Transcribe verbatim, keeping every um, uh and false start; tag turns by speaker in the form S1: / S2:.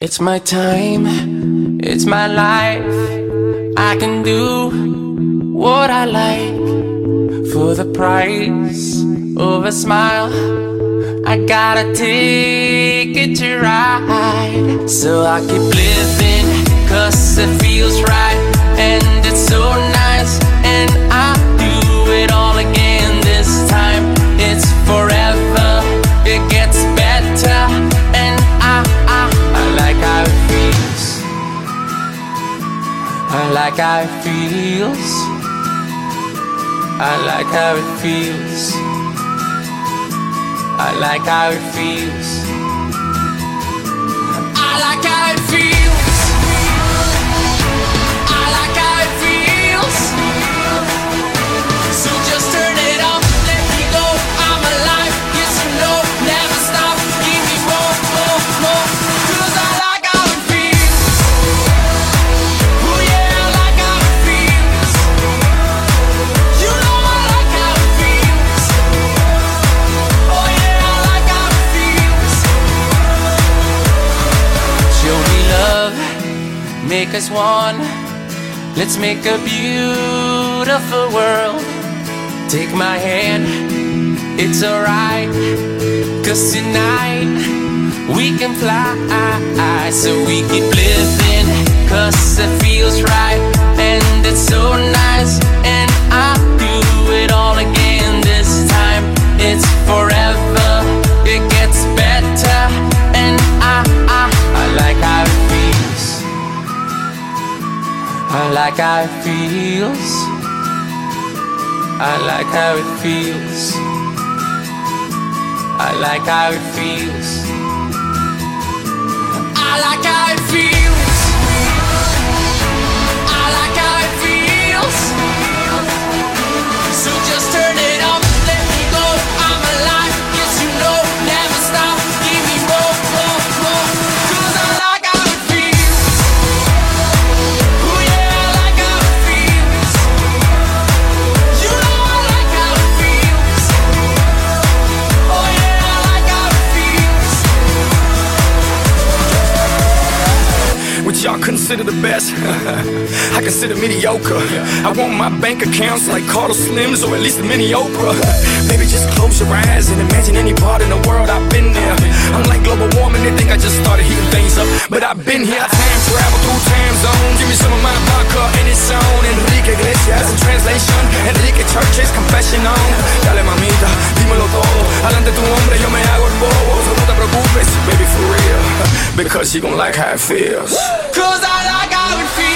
S1: It's my time, it's my life. I can do what I like for the price of a smile. I got a ticket to ride, so I keep living, cause it feels right. And it's so nice, and I do it all again this time. It's forever, it gets better, and I, I, I like how it feels. I like how it feels. I like how it feels. I like how it feels. I like how it feels. I like how it feels. So just turn it up, let me go. I'm alive, yes or no, never stop. Give me more, more, more. Cause I like how it feels. Oh yeah, I like how it feels. You know I like how it feels. Oh yeah, I like how it feels. Show me love, make us one. Let's make a beautiful world. Take my hand, it's alright, cause tonight we can fly. So we keep living, cause it feels right. And it's so nice, and I do it all again this time. It's forever, it gets better, and I, I, I like how it feels. I like how it feels. I like how it feels. I like how it feels. I like how it feels. I like how it feels. So just turn it up, let me go. I'm alive, yes you know, never stop. Give me more, more, more. Cause I like how it feels. Oh yeah, I like how it feels. You know I like how it feels. Oh yeah, I like how it feels.
S2: What y'all consider the best? I consider mediocre. I want my bank accounts like Carlos Slims, or at least a mini Oprah. Baby, just close your eyes and imagine any part in the world I've been there. I'm like global warming, they think I just started heating things up, but I've been here. I time travel through time zones. Give me some of my vodka and it's on. Enrique Iglesias in translation, Enrique Church's confession on. Dale mamita, dímelo todo. Adelante tu hombre, yo me hago el bobo. So no te preocupes, baby, for real, because you gon' like how it feels.
S1: Cause I like how it feels.